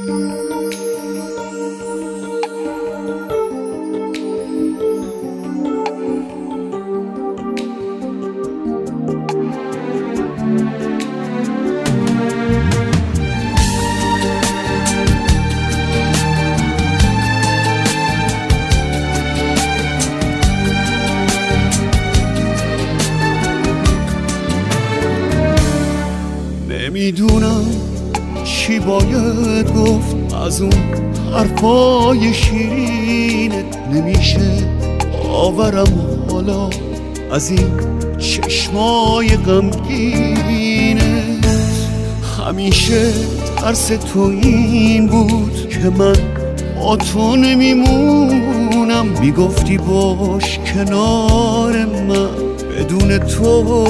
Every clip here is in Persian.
نمیدونم چی باید گفت از اون حرفای شیرینت، نمیشه آورم حالا از این چشمای غمگینت. همیشه ترس تو این بود که من با تو نمیمونم، میگفتی باش کنار من، بدون تو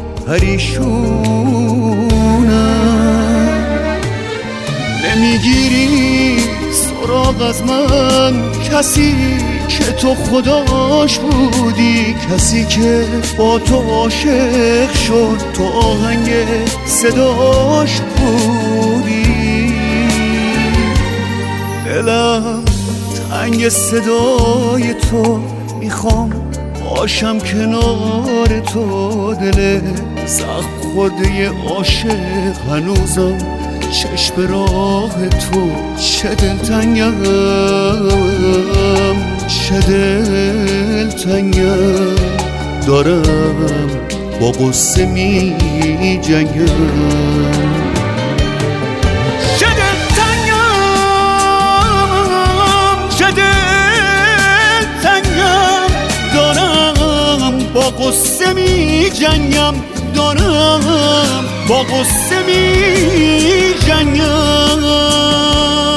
پریشونم. نمیگیری سراغ از من کسی که تو خداش بودی، کسی که با تو عاشق شد، تو آهنگ صداش بودی. دلم تنگ صدای تو، میخوام باشم کنار تو. دل زخم خورده عاشق هنوزم چشم راه تو. چه دلتنگم، چه دلتنگم، دارم با غصه می جنگم. چه دلتنگم، چه دلتنگم، دارم با غصه می جنگم، دارم با غصه می جنگم.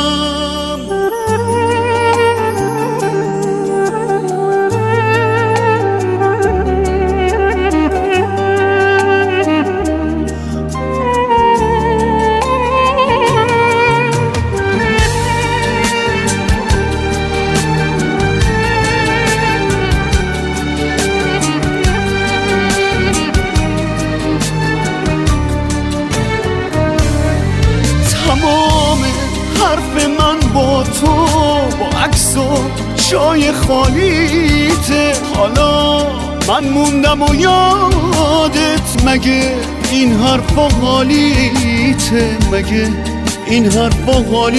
تمام حرف من با تو، با عکس و جای خالیته. حالا من موندم و یادت، مگه این حرفا حالیته، مگه این حرفا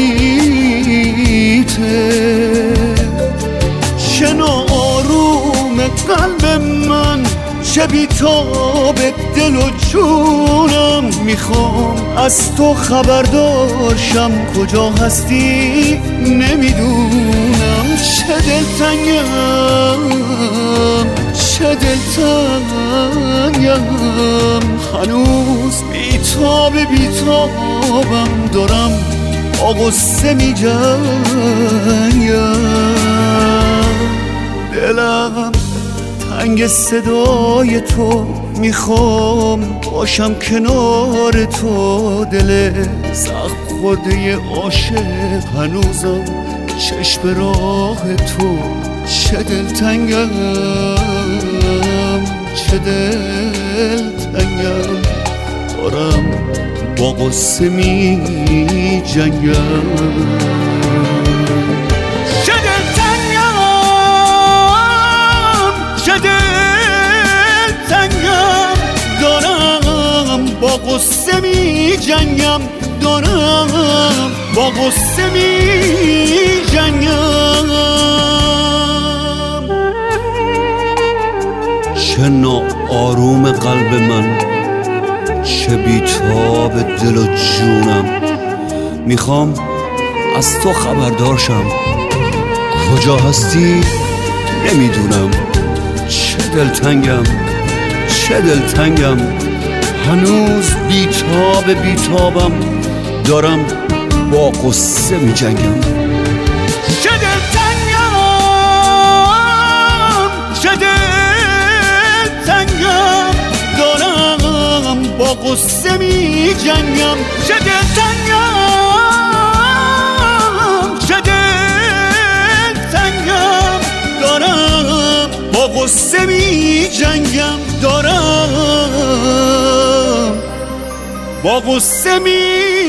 حالیته. چه ناآروم قلب من، چه بیتاب دل و جونم. میخوام از تو خبردارشم، کجا هستی نمیدونم. چه دلتنگم، چه دلتنگم، هنوز بیتابم، دارم با غصه میجنگم. دلم تنگ صدای تو، میخوام باشم کنار تو. دل زخم خورده عاشق هنوزم چشم راه تو. چه دلتنگم، چه دلتنگم، دارم با غصه می جنگم. چه دلتنگم، چه دلتنگم، دارم با غصه می جنگم، دارم با غصه می جنگم. چه ناآروم قلب من، چه بیتاب دل و جونم. میخوام از تو خبردارشم، کجا هستی نمیدونم. چه دلتنگم، چه دلتنگم، هنوز بیتابم، دارم با غصه میجنگم. چه دلتنگم، چه دلتنگم، دارم با غصه میجنگم. چه دلتنگم، چه دلتنگم، دارم با غصه میجنگم، دارم با غصه می